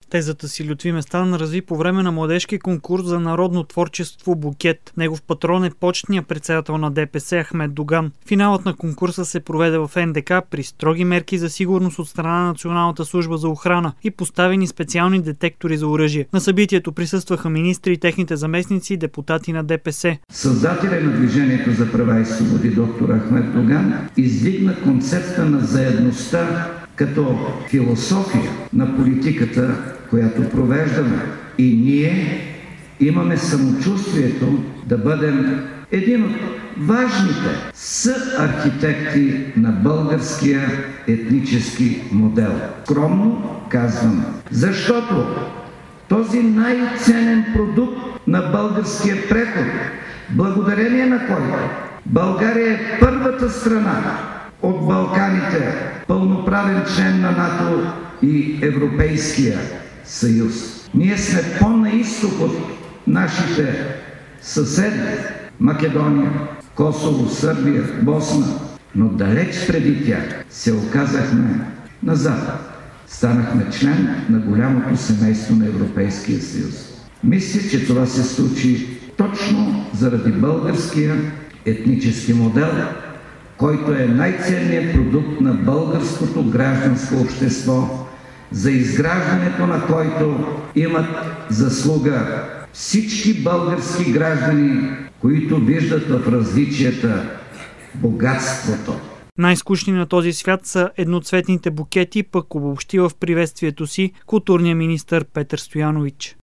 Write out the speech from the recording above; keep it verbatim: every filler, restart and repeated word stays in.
Тезата си Лютви Местан разви по време на младежки конкурс за народно творчество «Букет». Негов патрон е почетният председател на ДПС Ахмед Доган. Финалът на конкурса се проведе в Ен Де Ка при строги мерки за сигурност от страна на Националната служба за охрана и поставени специални детектори за оръжие. На събитието присъстваха министри и техните заместници и депутати на Де Пе Се. Създателят на Движението за права и свободи доктор Ахмед Доган издигна концепта на заедността като философия на политиката, която провеждаме. И ние имаме самочувствието да бъдем един от важните съархитекти на българския етнически модел. Скромно казвам, защото този най-ценен продукт на българския преход, благодарение на който България е първата страна от Балканите, пълноправен член на НАТО и Европейския съюз. Ние сме по-на изток от нашите съседи Македония, Косово, Сърбия, Босна, но далеч преди тях се оказахме на запад. Станахме член на голямото семейство на Европейския съюз. Мисля, че това се случи точно заради българския етнически модел, който е най-ценният продукт на българското гражданско общество, за изграждането на който имат заслуга всички български граждани, които виждат в различията богатството. Най-скучни на този свят са едноцветните букети, пък обобщи в приветствието си културния министър Петър Стоянович.